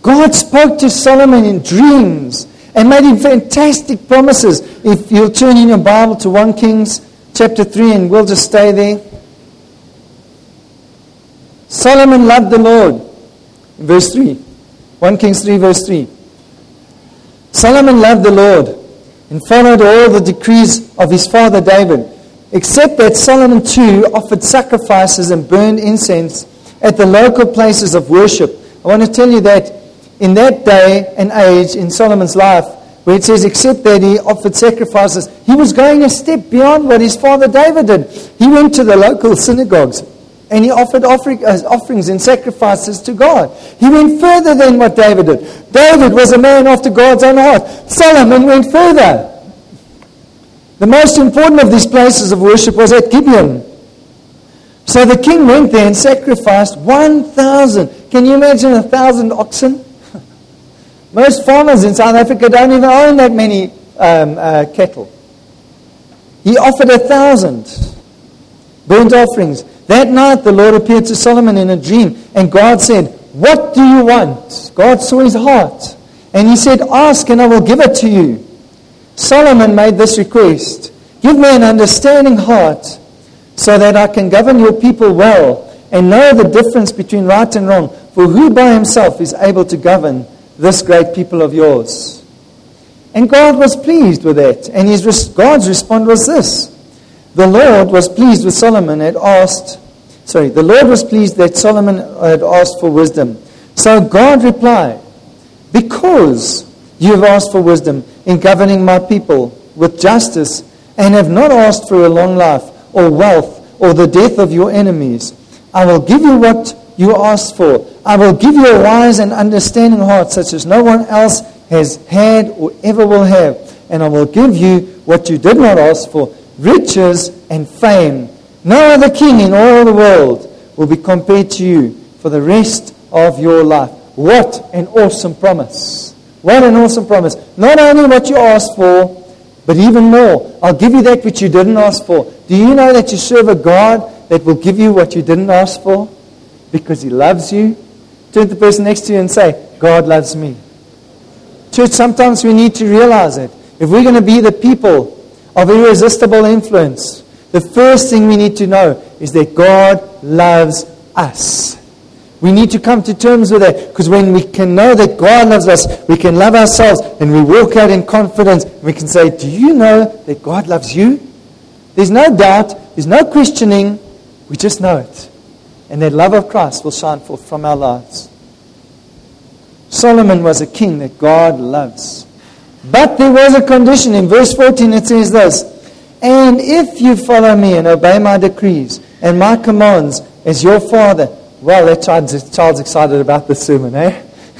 God spoke to Solomon in dreams and made him fantastic promises. If you'll turn in your Bible to 1 Kings chapter 3, and we'll just stay there. Solomon loved the Lord. Verse 3. 1 Kings 3 verse 3. Solomon loved the Lord and followed all the decrees of his father David, except that Solomon too offered sacrifices and burned incense at the local places of worship. I want to tell you that in that day and age in Solomon's life, where it says except that he offered sacrifices, he was going a step beyond what his father David did. He went to the local synagogues and he offered offerings and sacrifices to God. He went further than what David did. David was a man after God's own heart. Solomon went further. The most important of these places of worship was at Gibeon. So the king went there and sacrificed 1,000. Can you imagine 1,000 oxen? Most farmers in South Africa don't even own that many cattle. He offered 1,000 burnt offerings. That night the Lord appeared to Solomon in a dream, and God said, "What do you want?" God saw his heart, and he said, "Ask and I will give it to you." Solomon made this request: "Give me an understanding heart so that I can govern your people well and know the difference between right and wrong. For who by himself is able to govern this great people of yours?" And God was pleased with that. And God's response was this: the Lord was pleased that Solomon had asked for wisdom. So God replied, "Because you have asked for wisdom in governing my people with justice and have not asked for a long life or wealth or the death of your enemies, I will give you what you asked for. I will give you a wise and understanding heart such as no one else has had or ever will have. And I will give you what you did not ask for, riches and fame. No other king in all the world will be compared to you for the rest of your life." What an awesome promise. What an awesome promise. Not only what you asked for, but even more. I'll give you that which you didn't ask for. Do you know that you serve a God that will give you what you didn't ask for? Because He loves you. Turn to the person next to you and say, "God loves me." Church, sometimes we need to realize it. If we're going to be the people of irresistible influence, the first thing we need to know is that God loves us. We need to come to terms with that, because when we can know that God loves us, we can love ourselves, and we walk out in confidence. We can say, "Do you know that God loves you?" There's no doubt, there's no questioning, we just know it. And that love of Christ will shine forth from our lives. Solomon was a king that God loves. But there was a condition. In verse 14 it says this: "And if you follow me and obey my decrees and my commands as your father..." Well, that child's excited about this sermon, eh?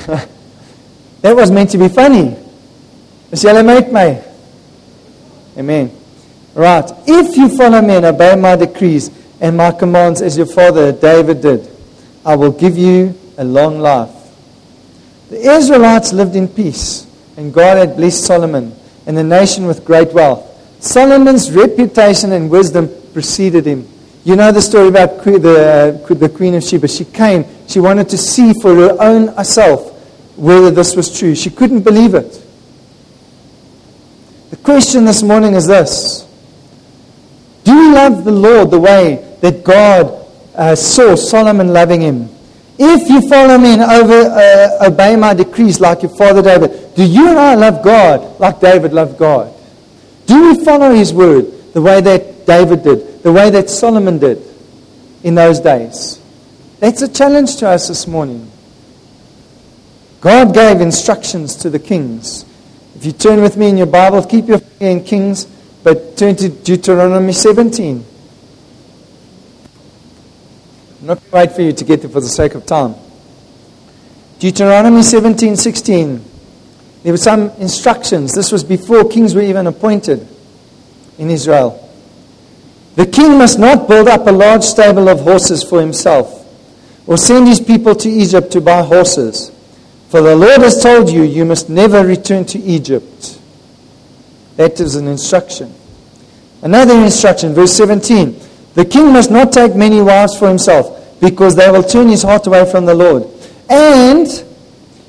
That was meant to be funny. Is julle met my? Amen. Right. "If you follow me and obey my decrees and my commands as your father David did, I will give you a long life." The Israelites lived in peace, and God had blessed Solomon and the nation with great wealth. Solomon's reputation and wisdom preceded him. You know the story about the Queen of Sheba. She came, she wanted to see for her own self whether this was true. She couldn't believe it. The question this morning is this: do you love the Lord the way that God saw Solomon loving him? If you follow me and obey my decrees like your father David, do you and I love God like David loved God? Do we follow His word the way that David did, the way that Solomon did in those days? That's a challenge to us this morning. God gave instructions to the kings. If you turn with me in your Bible, keep your finger in Kings, but turn to Deuteronomy 17. I'm not going to wait for you to get there for the sake of time. Deuteronomy 17:16. There were some instructions. This was before kings were even appointed in Israel. "The king must not build up a large stable of horses for himself, or send his people to Egypt to buy horses. For the Lord has told you, you must never return to Egypt." That is an instruction. Another instruction, verse 17. "The king must not take many wives for himself, because they will turn his heart away from the Lord. And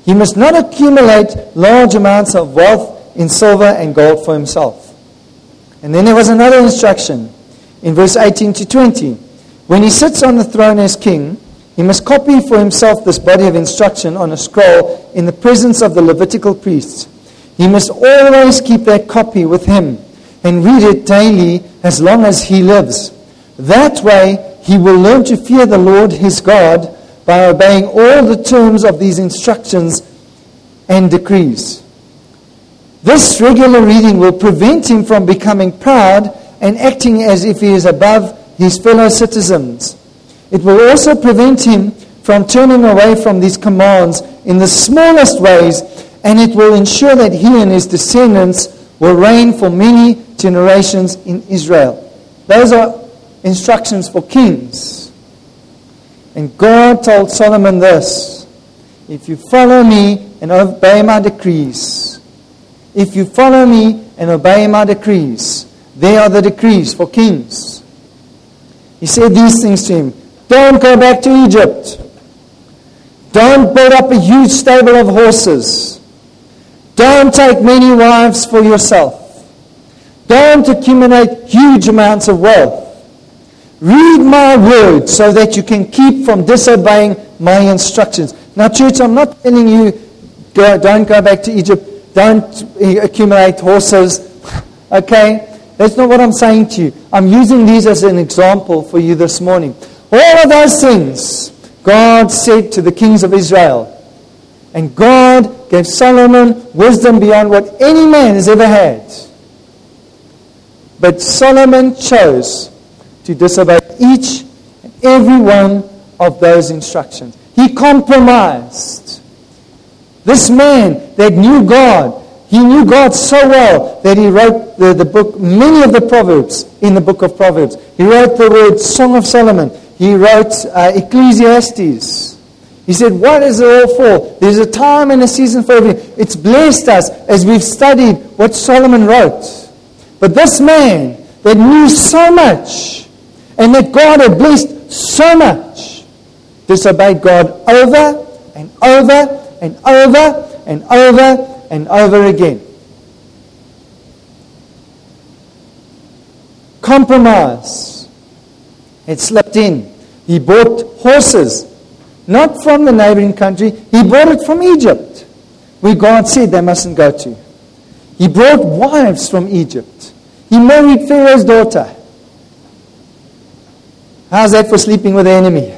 He must not accumulate large amounts of wealth in silver and gold for himself. And then there was another instruction in verse 18 to 20. When he sits on the throne as king, he must copy for himself this body of instruction on a scroll in the presence of the Levitical priests. He must always keep that copy with him and read it daily as long as he lives. That way, he will learn to fear the Lord his God by obeying all the terms of these instructions and decrees. This regular reading will prevent him from becoming proud and acting as if he is above his fellow citizens. It will also prevent him from turning away from these commands in the smallest ways, and it will ensure that he and his descendants will reign for many generations in Israel. Those are instructions for kings. And God told Solomon this: if you follow me and obey my decrees, if you follow me and obey my decrees, they are the decrees for kings. He said these things to him: don't go back to Egypt. Don't build up a huge stable of horses. Don't take many wives for yourself. Don't accumulate huge amounts of wealth. Read my word so that you can keep from disobeying my instructions. Now, church, I'm not telling you don't go back to Egypt. Don't accumulate horses. Okay? That's not what I'm saying to you. I'm using these as an example for you this morning. All of those things God said to the kings of Israel. And God gave Solomon wisdom beyond what any man has ever had. But Solomon chose to disobey each and every one of those instructions. He compromised. This man that knew God, he knew God so well that he wrote the book, many of the Proverbs in the book of Proverbs. He wrote the word Song of Solomon. He wrote Ecclesiastes. He said, what is it all for? There's a time and a season for everything. It's blessed us as we've studied what Solomon wrote. But this man that knew so much and that God had blessed so much disobeyed God over and over and over and over and over again. Compromise had slipped in. He bought horses, not from the neighboring country. He bought it from Egypt, where God said they mustn't go to. He brought wives from Egypt. He married Pharaoh's daughter. How's that for sleeping with the enemy?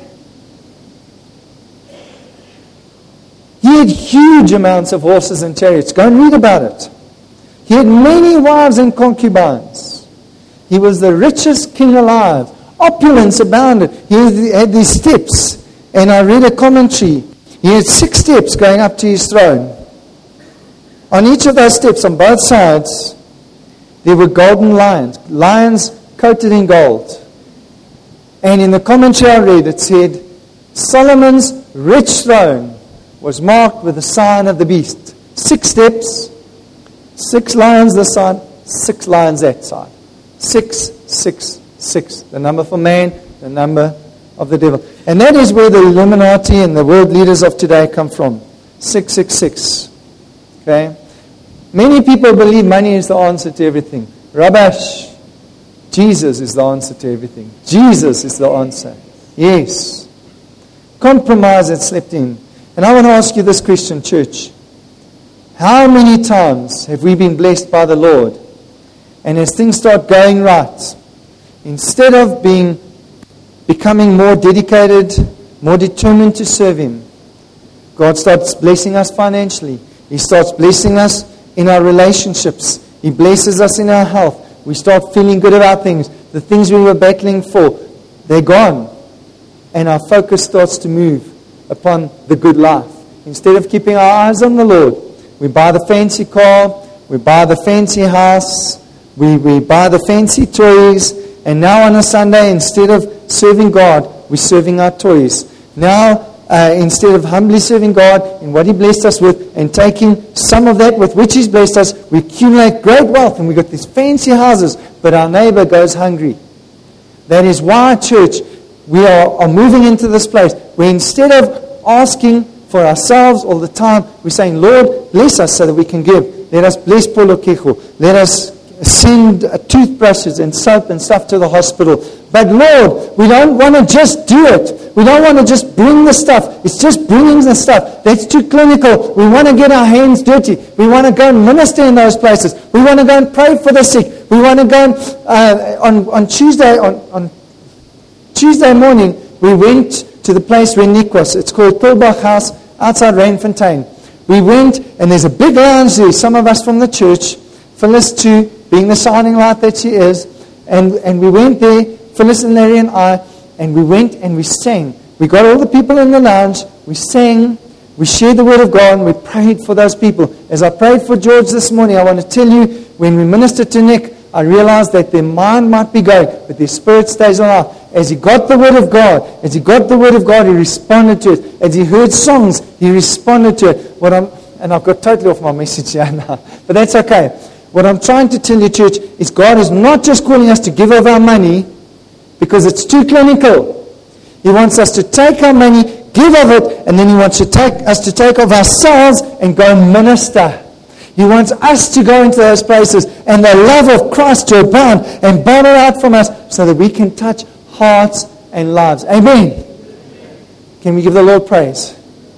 He had huge amounts of horses and chariots. Go and read about it. He had many wives and concubines. He was the richest king alive. Opulence abounded. He had these steps. And I read a commentary. He had 6 steps going up to his throne. On each of those steps, on both sides, there were golden lions. Lions coated in gold. And in the commentary I read, it said, Solomon's rich throne was marked with the sign of the beast. 6 steps, 6 lions this side, 6 lions that side. 6, 6, 6. The number for man, the number of the devil. And that is where the Illuminati and the world leaders of today come from. 666. Okay? Many people believe money is the answer to everything. Rubbish. Jesus is the answer to everything. Jesus is the answer. Yes. Compromise had slipped in. And I want to ask you this, Christian church. How many times have we been blessed by the Lord? And as things start going right, instead of becoming more dedicated, more determined to serve Him, God starts blessing us financially. He starts blessing us in our relationships. He blesses us in our health. We start feeling good about things. The things we were battling for, they're gone. And our focus starts to move upon the good life. Instead of keeping our eyes on the Lord, we buy the fancy car, we buy the fancy house, we buy the fancy toys, and now on a Sunday, instead of serving God, we're serving our toys. Now, instead of humbly serving God in what He blessed us with and taking some of that with which He's blessed us, we accumulate great wealth and we've got these fancy houses, but our neighbor goes hungry. That is why, church, we are moving into this place where instead of asking for ourselves all the time. We're saying, Lord, bless us so that we can give. Let us bless Polokejo. Let us send toothbrushes and soap and stuff to the hospital. But Lord, we don't want to just do it. We don't want to just bring the stuff. It's just bringing the stuff. That's too clinical. We want to get our hands dirty. We want to go and minister in those places. We want to go and pray for the sick. We want to go and, on Tuesday morning, we went to the place where Nick was. It's called Pilbach House outside Randfontein. We went, and there's a big lounge there. Some of us from the church, Phyllis too, being the shining light that she is. And we went there, Phyllis and Larry and I, and we went and we sang. We got all the people in the lounge, we sang, we shared the word of God, and we prayed for those people. As I prayed for George this morning, I want to tell you, when we ministered to Nick, I realized that their mind might be going, but their spirit stays alive. As he got the word of God, he responded to it. As he heard songs, he responded to it. And I've got totally off my message here now, but that's okay. What I'm trying to tell you, church, is God is not just calling us to give of our money because it's too clinical. He wants us to take our money, give of it, and then He wants us to take of ourselves and go and minister. He wants us to go into those places and the love of Christ to abound and bottle out from us so that we can touch hearts and lives. Amen. Can we give the Lord praise?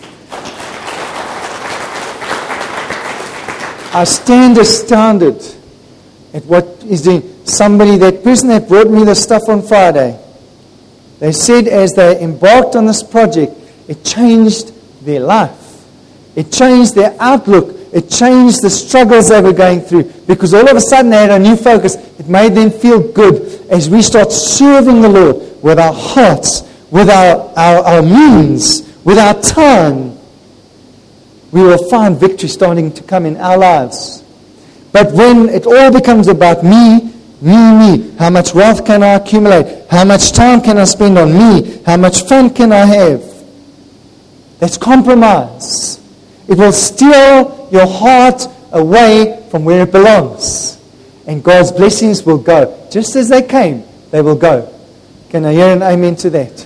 I stand astounded at what He's doing. That person that brought me the stuff on Friday, they said as they embarked on this project, it changed their life. It changed their outlook. It changed the struggles they were going through. Because all of a sudden they had a new focus. It made them feel good as we start serving the Lord with our hearts, with our means, with our time. We will find victory starting to come in our lives. But when it all becomes about me, how much wealth can I accumulate? How much time can I spend on me? How much fun can I have? That's compromise. It will steal your heart away from where it belongs. And God's blessings will go. Just as they came, they will go. Can I hear an amen to that?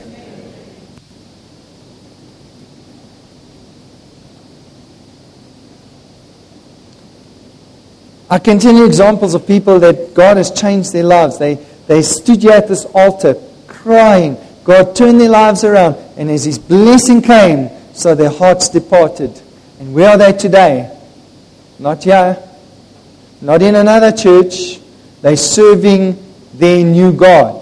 I can tell you examples of people that God has changed their lives. They stood here at this altar crying. God turned their lives around. And as His blessing came, so their hearts departed. And where are they today? Not here. Not in another church. They're serving their new God.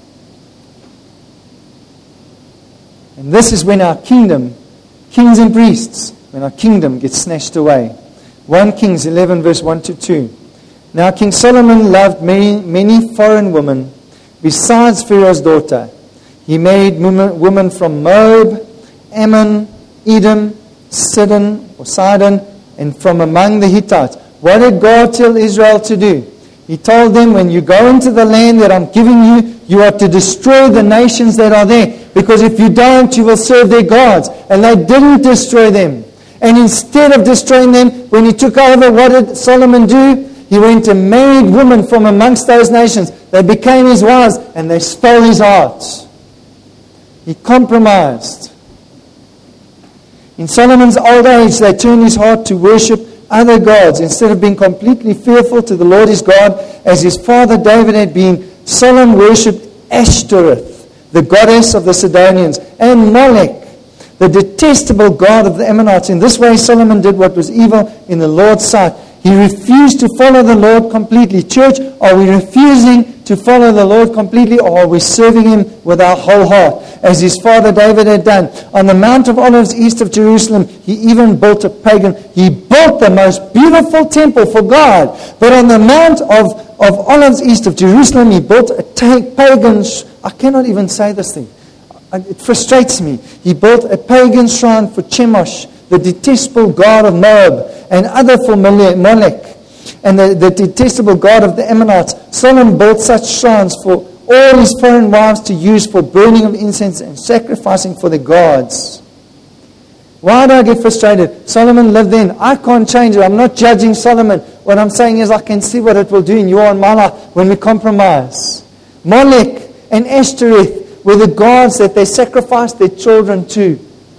And this is when our kingdom, kings and priests, when our kingdom gets snatched away. 1 Kings 11 verse 1 to 2. Now King Solomon loved many foreign women besides Pharaoh's daughter. He married women from Moab, Ammon, Edom, Sidon, and from among the Hittites. What did God tell Israel to do? He told them, when you go into the land that I'm giving you, you are to destroy the nations that are there. Because if you don't, you will serve their gods. And they didn't destroy them. And instead of destroying them, when he took over, what did Solomon do? He went and married women from amongst those nations. They became his wives and they stole his heart. He compromised. In Solomon's old age, they turned his heart to worship other gods. Instead of being completely fearful to the Lord his God, as his father David had been, Solomon worshipped Ashtoreth, the goddess of the Sidonians, and Molech, the detestable god of the Ammonites. In this way, Solomon did what was evil in the Lord's sight. He refused to follow the Lord completely. Church, are we refusing to follow the Lord completely, or are we serving Him with our whole heart, as his father David had done? On the Mount of Olives east of Jerusalem, he even built he built the most beautiful temple for God. But on the Mount of Olives east of Jerusalem, he built a pagan, I cannot even say this thing. It frustrates me. He built a pagan shrine for Chemosh, the detestable god of Moab, and other for Molech, and the detestable god of the Ammonites. Solomon built such shrines for all his foreign wives to use for burning of incense and sacrificing for the gods. Why do I get frustrated? Solomon lived then. I can't change it. I'm not judging Solomon. What I'm saying is I can see what it will do in your and my life when we compromise. Molech and Ashtoreth were the gods that they sacrificed their children to.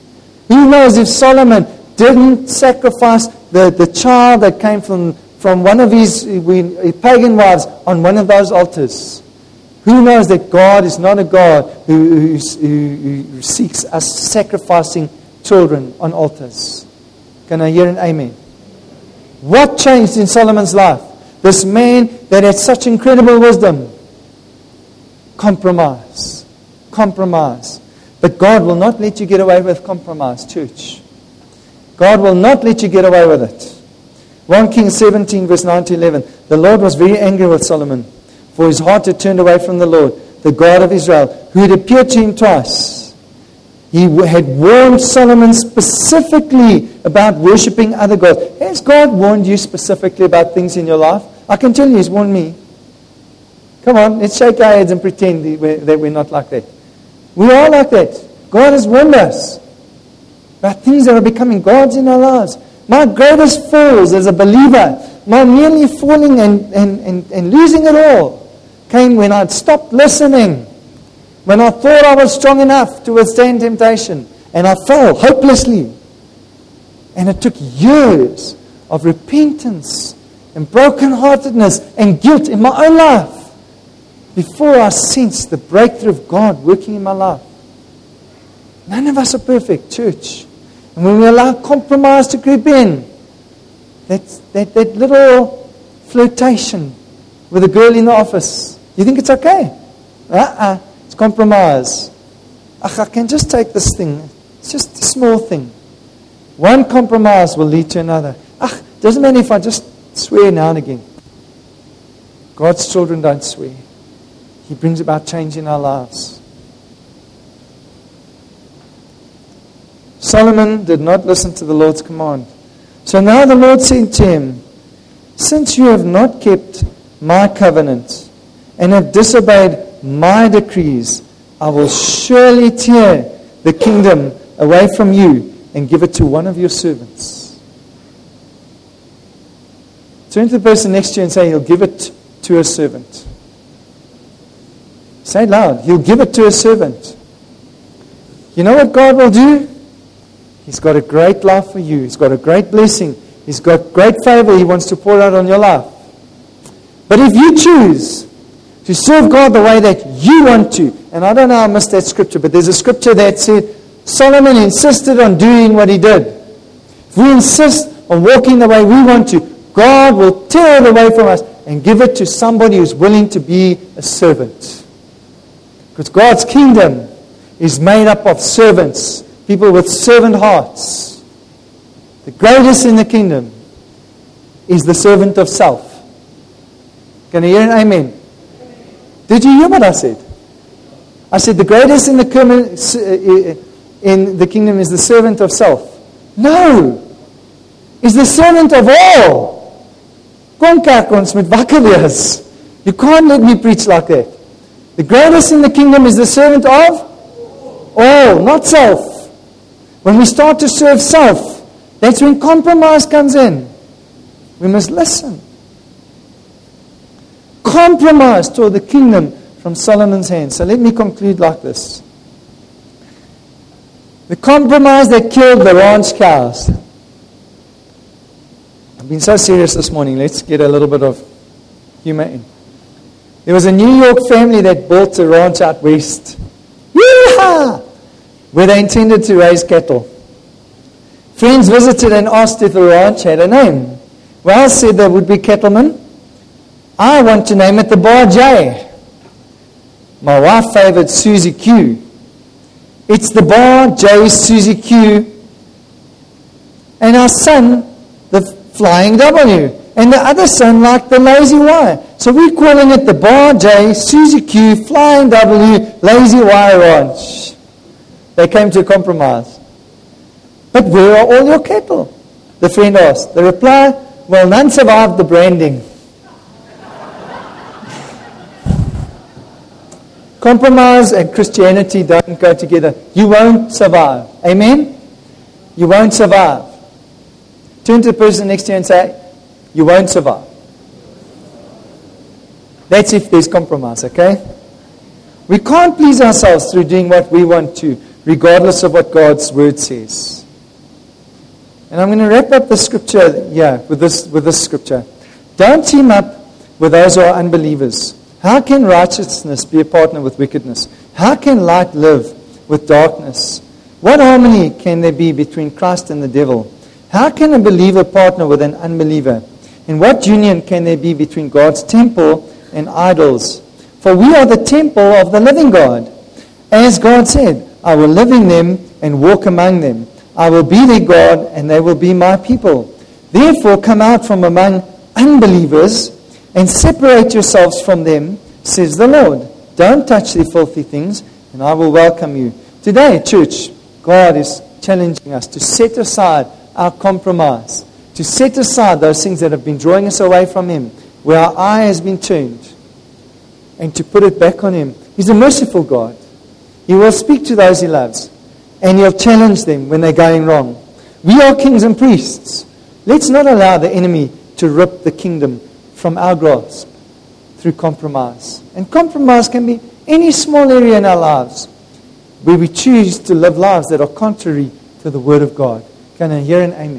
Who knows if Solomon didn't sacrifice the child that came from one of his pagan wives on one of those altars? Who knows that God is not a God who seeks us sacrificing children on altars? Can I hear an amen? What changed in Solomon's life? This man that had such incredible wisdom. Compromise. Compromise. But God will not let you get away with compromise, church. God will not let you get away with it. 1 Kings 17, verse 9 to 11. The Lord was very angry with Solomon, for his heart had turned away from the Lord, the God of Israel, who had appeared to him twice. He had warned Solomon specifically about worshipping other gods. Has God warned you specifically about things in your life? I can tell you He's warned me. Come on, let's shake our heads and pretend that we're not like that. We are like that. God has warned us about things that are becoming gods in our lives. My greatest falls as a believer, my nearly falling and losing it all, came when I'd stopped listening. When I thought I was strong enough to withstand temptation, and I fell hopelessly. And it took years of repentance and brokenheartedness and guilt in my own life before I sensed the breakthrough of God working in my life. None of us are perfect, church. And when we allow compromise to creep in, that little flirtation with a girl in the office, you think it's okay? It's compromise. I can just take this thing. It's just a small thing. One compromise will lead to another. Doesn't matter if I just swear now and again. God's children don't swear. He brings about change in our lives. Solomon did not listen to the Lord's command. So now the Lord said to him, since you have not kept my covenant and have disobeyed my decrees, I will surely tear the kingdom away from you and give it to one of your servants. Turn to the person next to you and say, he'll give it to a servant. Say it loud. He'll give it to a servant. You know what God will do? He's got a great life for you. He's got a great blessing. He's got great favor He wants to pour out on your life. But if you choose to serve God the way that you want to, and I don't know how I missed that scripture, but there's a scripture that said Solomon insisted on doing what he did. If we insist on walking the way we want to, God will tear it away from us and give it to somebody who's willing to be a servant. Because God's kingdom is made up of servants, people with servant hearts. The greatest in the kingdom is the servant of self. Can you hear an amen? Did you hear what I said? I said the greatest in the kingdom is the servant of self. No! Is the servant of all. Kom kerk ons met wakker wees. You can't let me preach like that. The greatest in the kingdom is the servant of all, not self. When we start to serve self, that's when compromise comes in. We must listen. Compromise toward the kingdom from Solomon's hand. So let me conclude like this. The compromise that killed the ranch cows. I've been so serious this morning. Let's get a little bit of humor in. There was a New York family that bought a ranch out west. Yeehaw! Where they intended to raise cattle. Friends visited and asked if the ranch had a name. Well, said the would-be cattleman, I want to name it the Bar J. My wife favored Susie Q. It's the Bar J Susie Q. And our son, the Flying W. And the other son liked the Lazy Y. So we're calling it the Bar J Susie Q Flying W Lazy Y Ranch. They came to a compromise. But where are all your cattle? The friend asked. The reply, well, none survived the branding. Compromise and Christianity don't go together. You won't survive. Amen? You won't survive. Turn to the person next to you and say, you won't survive. That's if there's compromise, okay? We can't please ourselves through doing what we want to. regardless of what God's word says. And I'm going to wrap up the scripture here with this scripture. Don't team up with those who are unbelievers. How can righteousness be a partner with wickedness? How can light live with darkness? What harmony can there be between Christ and the devil? How can a believer partner with an unbeliever? And what union can there be between God's temple and idols? For we are the temple of the living God. As God said, I will live in them and walk among them. I will be their God and they will be my people. Therefore come out from among unbelievers and separate yourselves from them, says the Lord. Don't touch their filthy things and I will welcome you. Today, church, God is challenging us to set aside our compromise, to set aside those things that have been drawing us away from Him, where our eye has been turned, and to put it back on Him. He's a merciful God. He will speak to those He loves, and He'll challenge them when they're going wrong. We are kings and priests. Let's not allow the enemy to rip the kingdom from our grasp through compromise. And compromise can be any small area in our lives where we choose to live lives that are contrary to the Word of God. Can I hear an amen?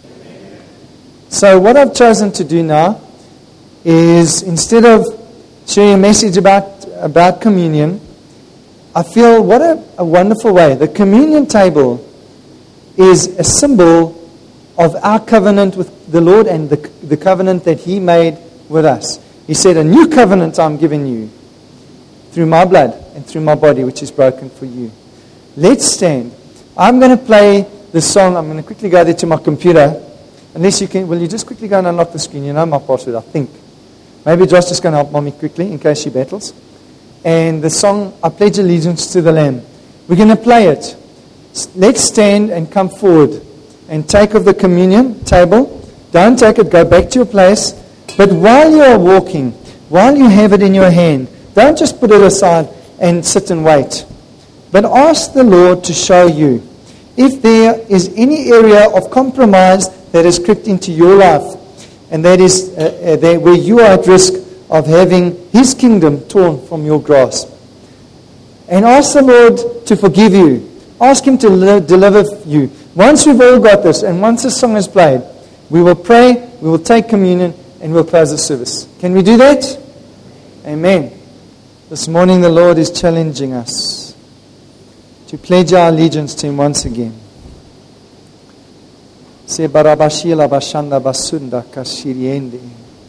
So what I've chosen to do now is, instead of sharing a message about communion, I feel what a wonderful way. The communion table is a symbol of our covenant with the Lord and the covenant that He made with us. He said, a new covenant I'm giving you through my blood and through my body, which is broken for you. Let's stand. I'm going to play the song. I'm going to quickly go there to my computer. Unless you can, will you just quickly go and unlock the screen? You know my password, I think. Maybe Josh is going to help Mommy quickly in case she battles. And the song, I Pledge Allegiance to the Lamb. We're going to play it. Let's stand and come forward and take of the communion table. Don't take it, go back to your place. But while you are walking, while you have it in your hand, don't just put it aside and sit and wait. But ask the Lord to show you if there is any area of compromise that has crept into your life, and that is where you are at risk of having His kingdom torn from your grasp. And ask the Lord to forgive you. Ask Him to deliver you. Once we've all got this, and once this song is played, we will pray, we will take communion, and we'll close the service. Can we do that? Amen. This morning the Lord is challenging us to pledge our allegiance to Him once again. Se barabashila bashanda basunda kashiriende.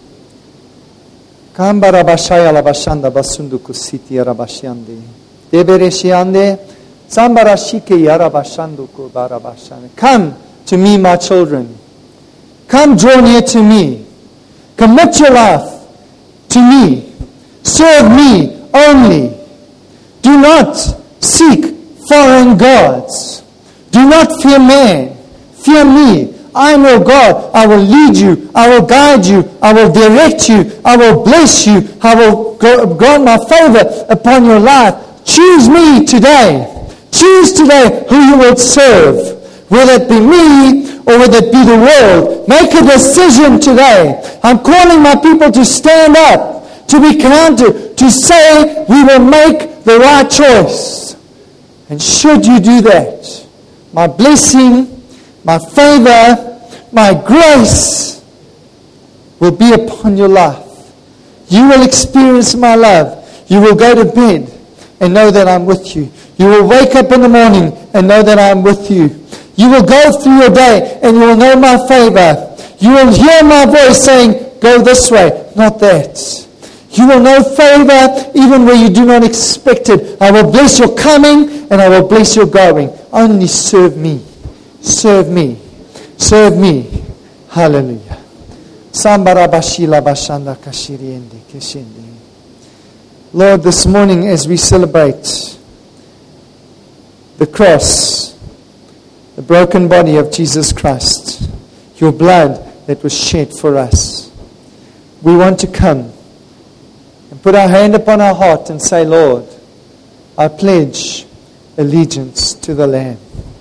Kam barabashaya la bashanda basundu kusiti arabashiande. Debereshiande sambarashike yarabashandu ku barabashane. Come to me, my children. Come draw near to me. Commit your life to me. Serve me only. Do not seek foreign gods. Do not fear man. Fear me. I am your God. I will lead you. I will guide you. I will direct you. I will bless you. I will grant my favor upon your life. Choose me today. Choose today who you will serve. Whether it be me or whether it be the world. Make a decision today. I'm calling my people to stand up, to be counted, to say we will make the right choice. And should you do that, my blessing, my favor, my grace will be upon your life. You will experience my love. You will go to bed and know that I'm with you. You will wake up in the morning and know that I'm with you. You will go through your day and you will know my favor. You will hear my voice saying, go this way, not that. You will know favor even where you do not expect it. I will bless your coming and I will bless your going. Only serve me. Serve me. Serve me. Hallelujah. Lord, this morning as we celebrate the cross, the broken body of Jesus Christ, your blood that was shed for us, we want to come and put our hand upon our heart and say, Lord, I pledge allegiance to the Lamb.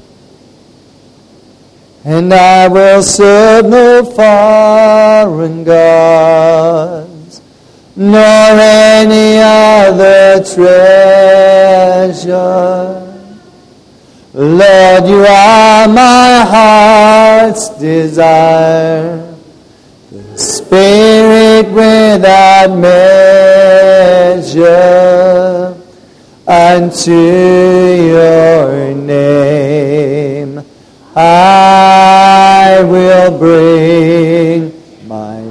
And I will serve no foreign gods, nor any other treasure. Lord, you are my heart's desire. The Spirit without measure, unto your name I will bring my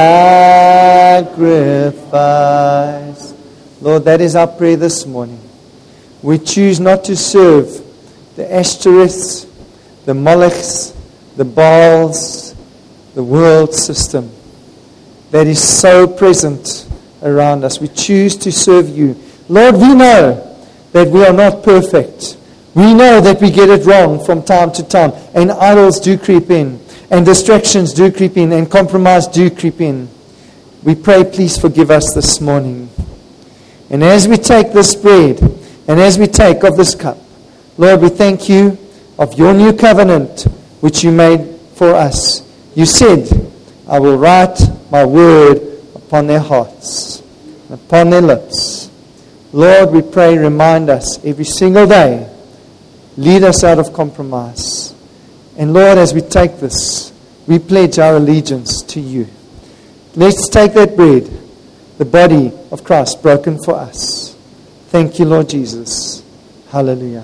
sacrifice. Lord, that is our prayer this morning. We choose not to serve the Ashtoreths, the Molochs, the Baals, the world system that is so present around us. We choose to serve you. Lord, we know that we are not perfect. We know that we get it wrong from time to time, and idols do creep in, and distractions do creep in, and compromise do creep in. We pray, please forgive us this morning. And as we take this bread, and as we take of this cup, Lord, we thank you of your new covenant which you made for us. You said, I will write my word upon their hearts, upon their lips. Lord, we pray, remind us every single day. Lead us out of compromise. And Lord, as we take this, we pledge our allegiance to you. Let's take that bread, the body of Christ broken for us. Thank you, Lord Jesus. Hallelujah.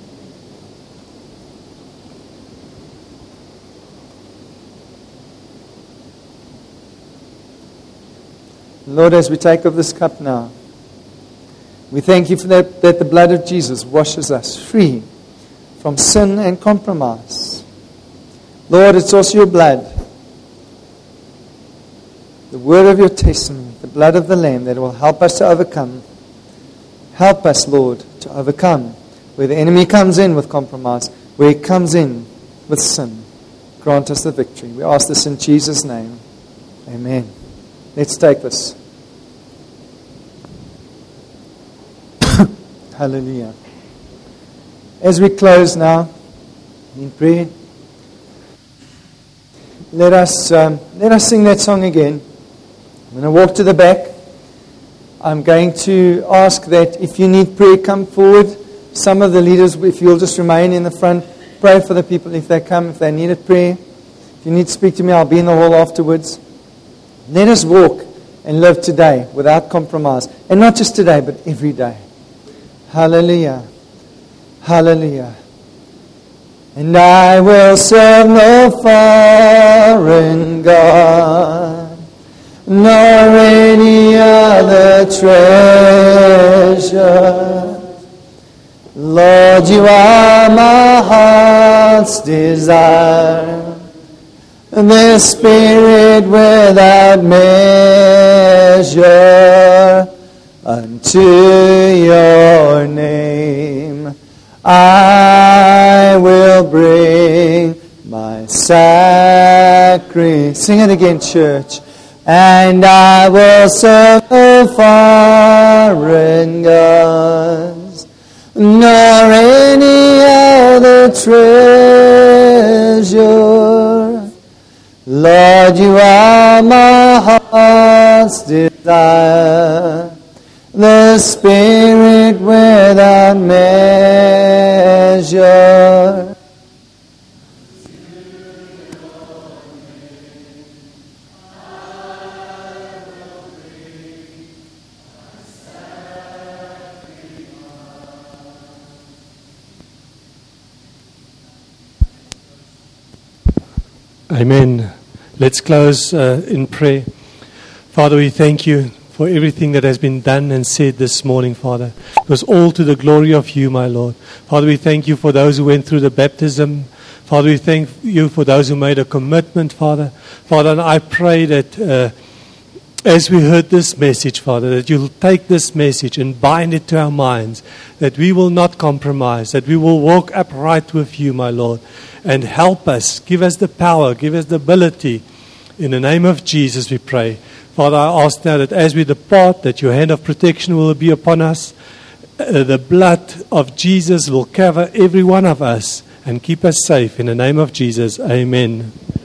Lord, as we take of this cup now, we thank you for that the blood of Jesus washes us free from sin and compromise. Lord, it's also your blood, the word of your testimony, the blood of the Lamb that will help us to overcome. Help us, Lord, to overcome where the enemy comes in with compromise, where he comes in with sin. Grant us the victory. We ask this in Jesus' name. Amen. Let's take this. Hallelujah. As we close now in prayer, let us sing that song again. I'm going to walk to the back. I'm going to ask that if you need prayer, come forward. Some of the leaders, if you'll just remain in the front, pray for the people if they come, if they need a prayer. If you need to speak to me, I'll be in the hall afterwards. Let us walk and live today without compromise. And not just today, but every day. Hallelujah. Hallelujah. And I will serve no foreign God, nor any other treasure. Lord, you are my heart's desire, the Spirit without measure. Unto your name I will bring my sacrifice. Sing it again, church. And I will serve no foreign gods, nor any other treasure. Lord, you are my heart's desire, the Spirit without measure. Amen. Let's close in prayer. Father, we thank you for everything that has been done and said this morning, Father. It was all to the glory of you, my Lord. Father, we thank you for those who went through the baptism. Father, we thank you for those who made a commitment, Father. Father, and I pray that as we heard this message, Father, that you'll take this message and bind it to our minds, that we will not compromise, that we will walk upright with you, my Lord, and help us, give us the power, give us the ability. In the name of Jesus we pray. Father, I ask now that as we depart, that your hand of protection will be upon us. The blood of Jesus will cover every one of us and keep us safe. In the name of Jesus, amen.